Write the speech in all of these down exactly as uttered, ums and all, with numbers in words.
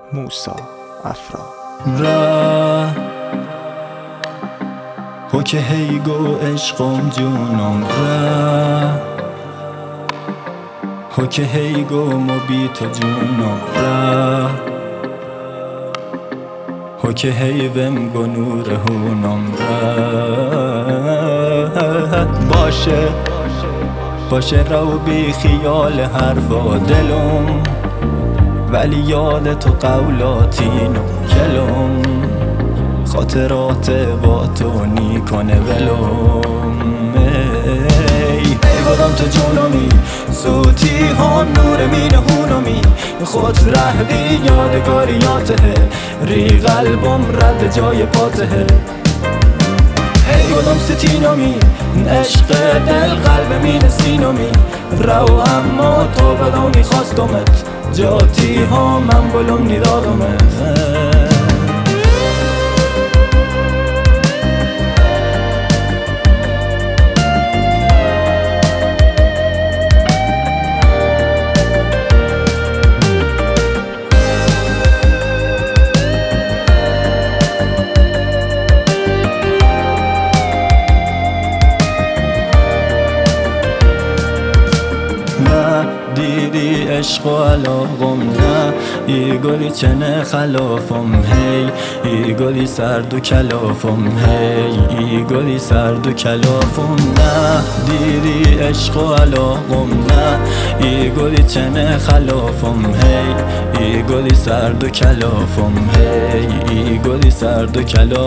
موسی افرا را هو که هیگو عشقم جونم را هو که هیگو مبی تو جونم را هو که هیوم گو نور هونم را باشه باشه رو بی خیال حرفا دلم ولی یاد تو قولاتین و کلم خاطرات با تو نیکنه ولم ای بودم تو جونمی صوتی ها نور مینه هونمی خود رهدی یادگاریاته ری قلبم رد جای پاته ای بودم ستینمی عشق دل قلب مینه سینمی رو اما تو بدانی خواستمت جاتی ها من بلوم نیدادمت دیدی عشق و علاقم نه ای گلی چنه خلافم هی ای گلی سرد و کلافم هی ای گلی سرد و کلافم نه دیدی عشق و علاقم نه ای گلی چنه خلافم هی ای گلی سرد و کلافم هی ای گلی سرد و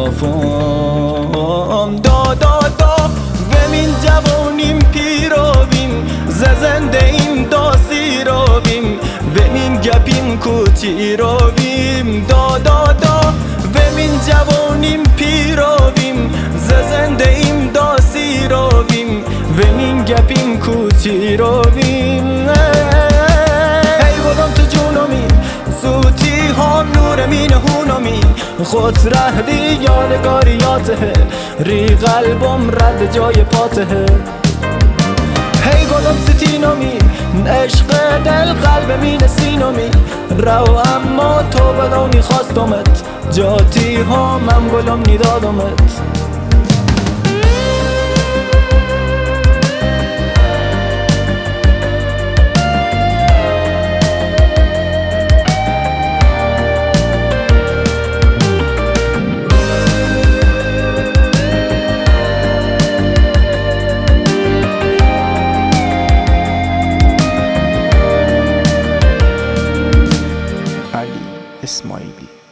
کلافم دا دا دا ومین جوانیم پیرویم ز زنده این داسی رویم ومین گپیم کوچی رویم دا دا دا ومین جوانیم پیرویم ز زنده این داسی رویم ومین گپیم کوچی رویم ای بودم تو جونمی صوتی ها نور مینه هونمی خود رهدی یادگاریاته ری قلبم رد جای پاته هی گلم ستینمی عشق دل قلب مینه سینمی رو اما تو بدانی خواستمت جاتی ها من گلم نیدادمت علی اسماعیلی.